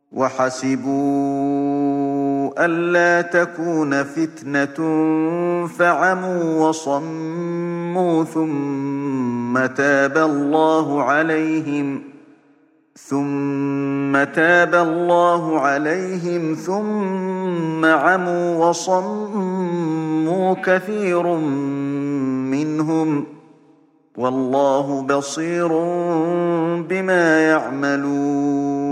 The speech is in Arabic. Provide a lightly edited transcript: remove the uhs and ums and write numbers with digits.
وحسبوا ألا تكون فتنة فعموا وصموا ثم تاب الله عليهم ثم عموا وصموا كثير منهم والله بصير بما يعملون